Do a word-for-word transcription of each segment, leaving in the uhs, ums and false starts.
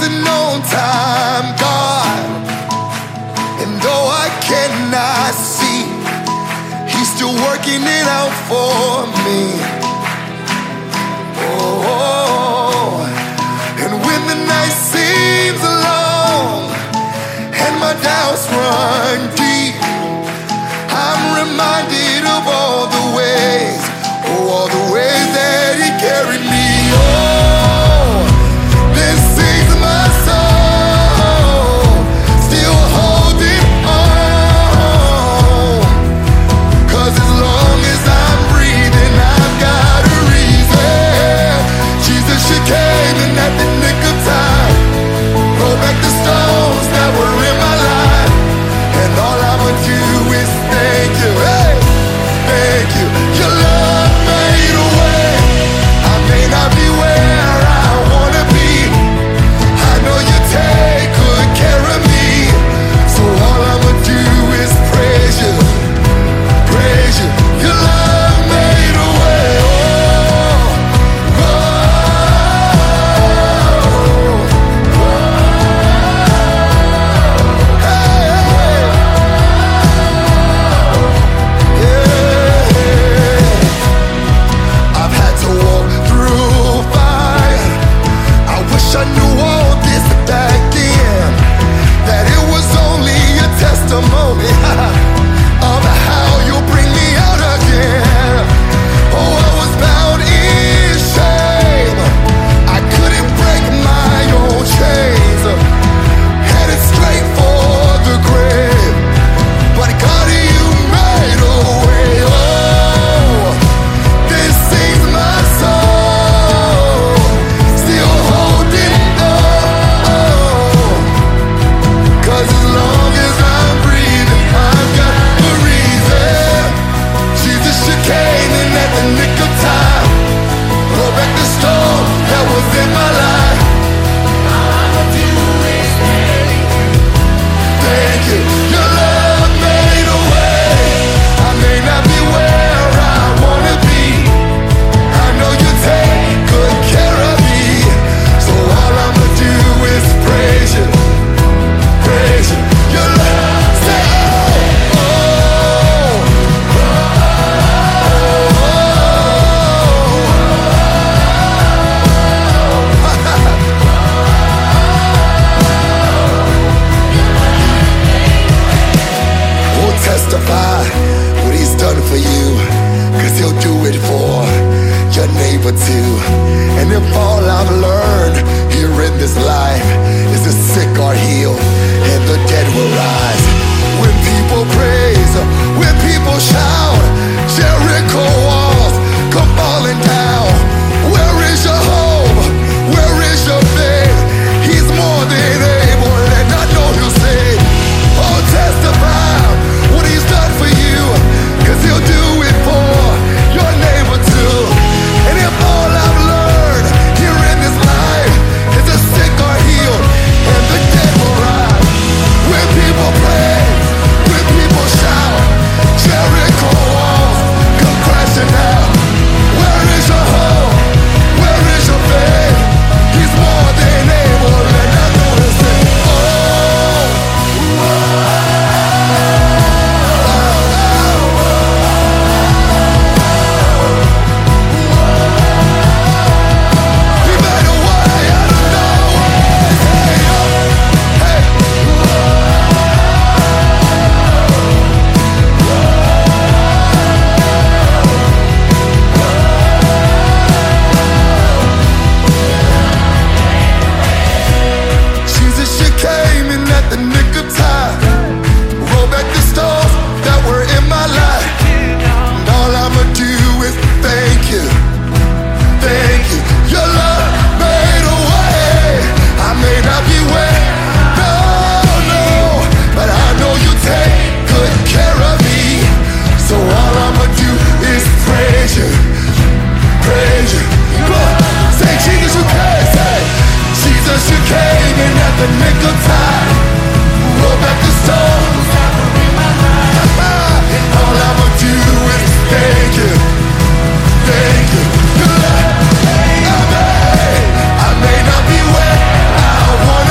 an on-time God, and though I cannot see, He's still working it out for me. Oh, and when the night seems long and my doubts run deep, I'm reminded of all the ways, oh, all the ways that He carried me. Oh, this sings my soul, still holding on. 'Cause as long as I'm breathing, I've got a reason. Jesus, You came in at the nick of time, roll back the stones that were in my life, and all I'ma do is thank You. Hey, thank You. Your love made a way. I may not be where I wanna be, I know You take good care of me, so all I'ma do is praise You, praise You. Your love made a way. Oh, oh, oh, hey, yeah. I've had to walk through fire. I wish I knew all this back then, that it was only a testimony of how You'll bring me out again. Oh, I was bound in shame, I couldn't break my own chains, headed straight for the grave, but God, You made a way. Oh, this sings my soul, still holding on. 'Cause as long as I'm breathing, I've got a reason. Jesus, You came in at the nick of time, roll back the storm that was in my life. All I'ma do is thank You, thank You. Your love made a way. I may not be where I wanna be, I know You take good care of me, so all I'ma do is praise You, praise You. Your love, say, oh, oh, oh, oh. Testify what He's done for you, 'cause He'll do it for your neighbor too. And if all I've learned here in this life is the sick are healed and the dead will rise, when people praise, when people shout, Jericho walls come falling down. Where is your hope? Where is your faith? He's more than able, and I know He'll save. Oh, testify what He's done for you, 'cause He'll do it for your neighbor too. And if all I've learned here in this life is the sick are healed and the dead will rise, when people praise, when people shout, Jericho walls come crashing down. Where is your hope? Where is your faith? He's more than able, and I know He'll say, oh, oh, He made a way out of no way. Hey, oh, hey. Jesus, You came in at the nick of time, roll back the stones that were in my life, and all I'ma do is thank You, thank You. Your love made a way. I may not be where, no, no, but I know You take good care of me, so all I'ma do is praise You, praise You. Come on, say Jesus, You came, say Jesus, You came in at the nick of time, roll back the stones that were in my life. All I'ma do is thank You, thank You. Your love made a way. I may not be where I want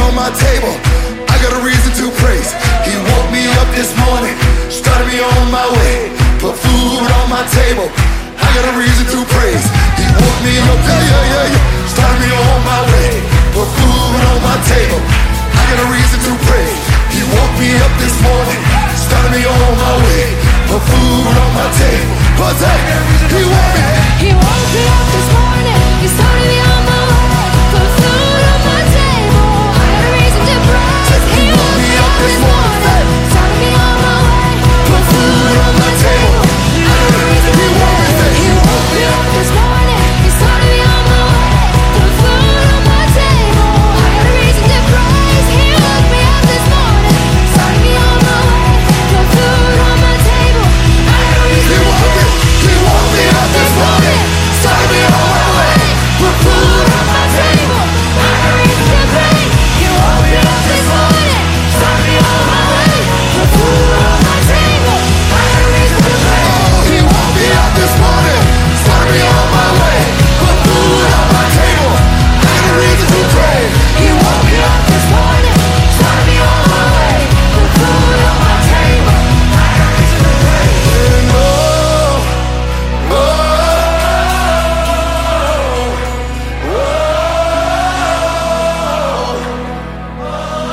on my table. I got a reason to praise. He woke me up this morning, started me on my way, put food on my table. I got a reason to praise. He woke me up, yeah, yeah, yeah, yeah. Started me on my way, put food on my table. I got a reason to praise. He woke me up this morning, started me on my way, put food on my table. Cause hey, he woke me. He woke me up this morning, he started me on my way, put food on my table. I got a reason to praise. He woke me up this morning, started me on my way, put food on my table. I got a reason to praise. He woke me up this morning, he started me on my way, put food on my table. I got a reason to praise. He woke me up this morning, started me on my way, put food on my table. I got a reason to praise. He woke me up this morning, started me on my way, put food on my table. I got a reason to praise. He woke me up this morning, started me on my way, put food on my table. I got a reason to praise. Oh, he woke me up this morning, started me on my way, put food on my table. I got a reason to praise. He woke me up this morning, started me on my way, put food on my table. I got a reason to praise. And oh, oh,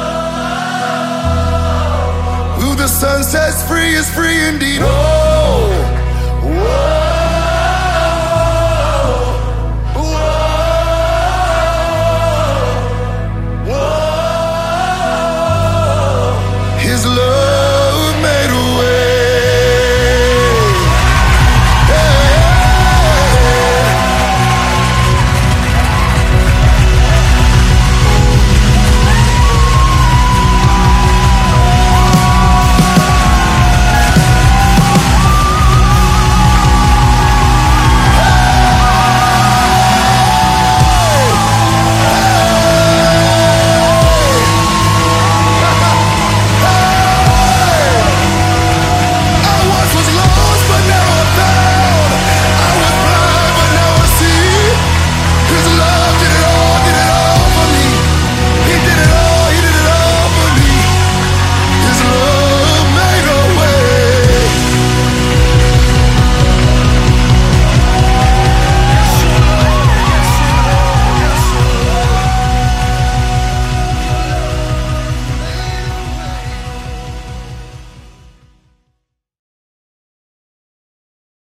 oh, who the sun sets free is free indeed. Oh,